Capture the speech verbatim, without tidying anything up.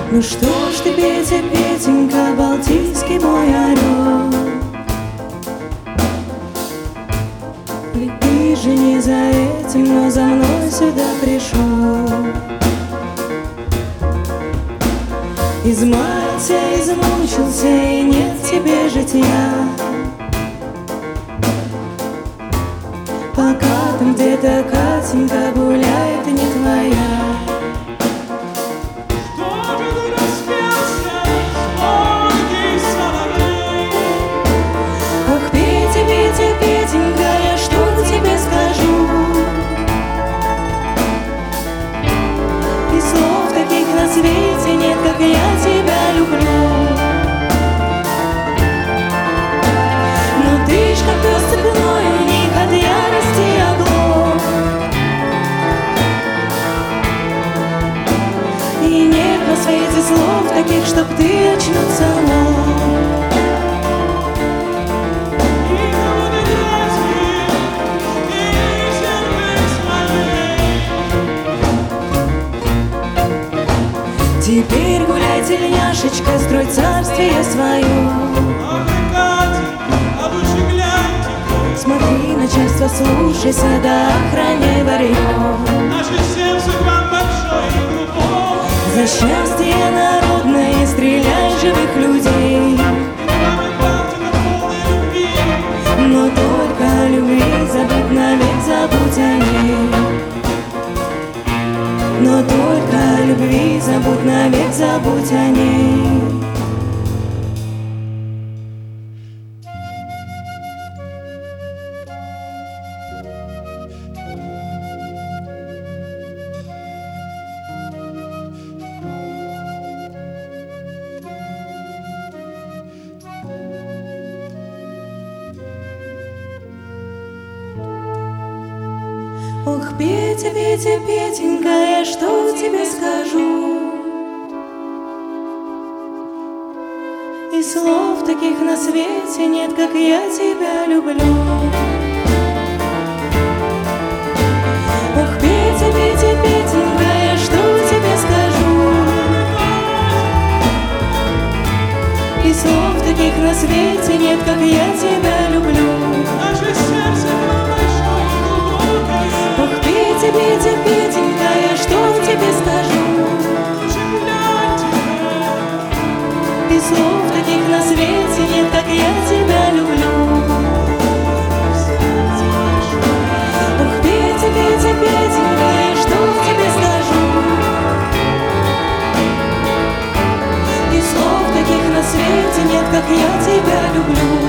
Ну что ж ты, Петя, Петенька, балтийский мой орел, ведь ты же не за этим, но за мной сюда пришел. Измаялся, измучился, и нет тебе житья. Пока там где-то Катенька гуляет, не твоя. Ох, Петя, Петя, Петенька, я что тебе скажу? И слов таких на свете нет, как я тебя люблю. Но ты ж как пес цепной, у них от ярости оглох. И нет на свете слов таких, чтоб ты очнуться мог. Теперь гуляй, тельняшечка, строй царствие свое. Смотри, начальство, слушайся, да охраняй варьё. За счастье народное стреляй живых людей. Но только любви забудь навек, забудь о ней. Но только любви забудь навек, забудь о ней. Ох, Петя, Петя, Петенька, я что тебе скажу? И слов таких на свете нет, как я тебя люблю. Ох, Петя, Петя, Петенька, я что тебе скажу? И слов таких на свете нет, как я тебя люблю. Ох, Петя, Петя, Петенька, я что тебе скажу? И слов таких на свете нет, как я тебя люблю. Ох, Петя, Петя, Петенька, я что тебе скажу? И слов таких на свете нет, как я тебя люблю.